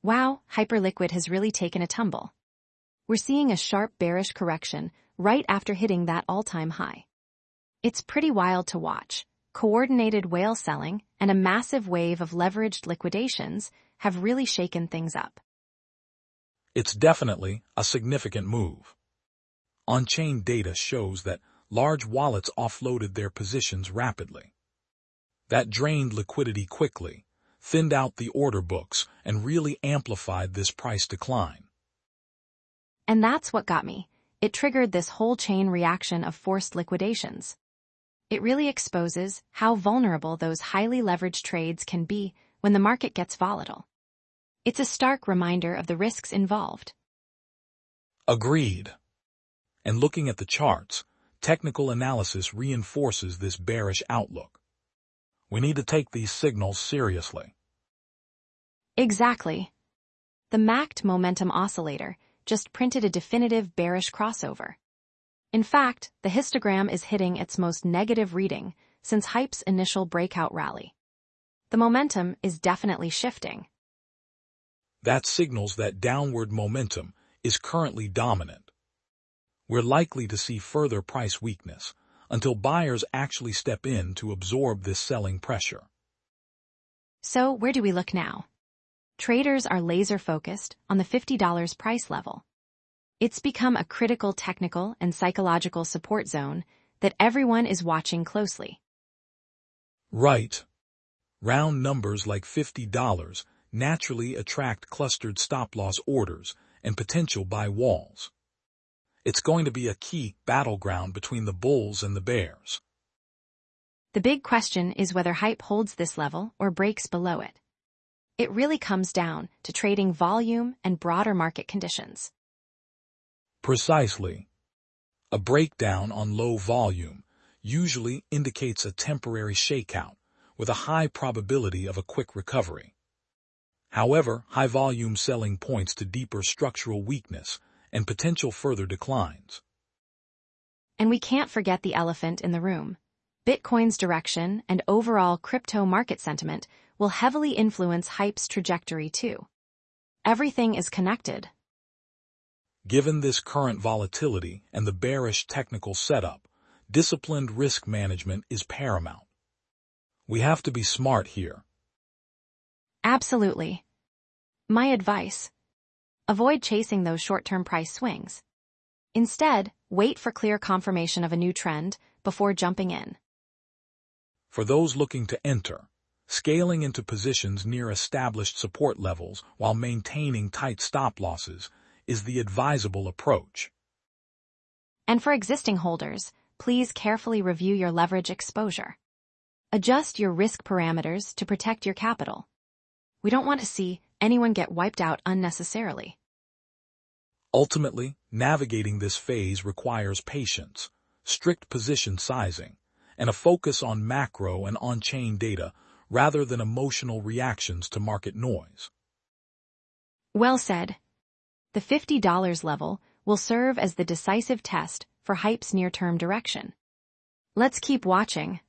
Wow, Hyperliquid has really taken a tumble. We're seeing a sharp bearish correction right after hitting that all-time high. It's pretty wild to watch. Coordinated whale selling and a massive wave of leveraged liquidations have really shaken things up. It's definitely a significant move. On-chain data shows that large wallets offloaded their positions rapidly. That drained liquidity quickly, thinned out the order books, and really amplified this price decline. And that's what got me. It triggered this whole chain reaction of forced liquidations. It really exposes how vulnerable those highly leveraged trades can be when the market gets volatile. It's a stark reminder of the risks involved. Agreed. And looking at the charts, technical analysis reinforces this bearish outlook. We need to take these signals seriously. Exactly. The MACD Momentum Oscillator just printed a definitive bearish crossover. In fact, the histogram is hitting its most negative reading since Hype's initial breakout rally. The momentum is definitely shifting. That signals that downward momentum is currently dominant. We're likely to see further price weakness until buyers actually step in to absorb this selling pressure. So where do we look now? Traders are laser-focused on the $50 price level. It's become a critical technical and psychological support zone that everyone is watching closely. Right. Round numbers like $50 naturally attract clustered stop-loss orders and potential buy walls. It's going to be a key battleground between the bulls and the bears. The big question is whether Hype holds this level or breaks below it. It really comes down to trading volume and broader market conditions. Precisely. A breakdown on low volume usually indicates a temporary shakeout with a high probability of a quick recovery. However, high volume selling points to deeper structural weakness and potential further declines. And we can't forget the elephant in the room. Bitcoin's direction and overall crypto market sentiment will heavily influence Hype's trajectory too. Everything is connected. Given this current volatility and the bearish technical setup, disciplined risk management is paramount. We have to be smart here. Absolutely. My advice: avoid chasing those short-term price swings. Instead, wait for clear confirmation of a new trend before jumping in. For those looking to enter, scaling into positions near established support levels while maintaining tight stop losses is the advisable approach. And for existing holders, please carefully review your leverage exposure. Adjust your risk parameters to protect your capital. We don't want to see anyone get wiped out unnecessarily. Ultimately, navigating this phase requires patience, strict position sizing, and a focus on macro and on-chain data rather than emotional reactions to market noise. Well said. The $50 level will serve as the decisive test for Hype's near-term direction. Let's keep watching.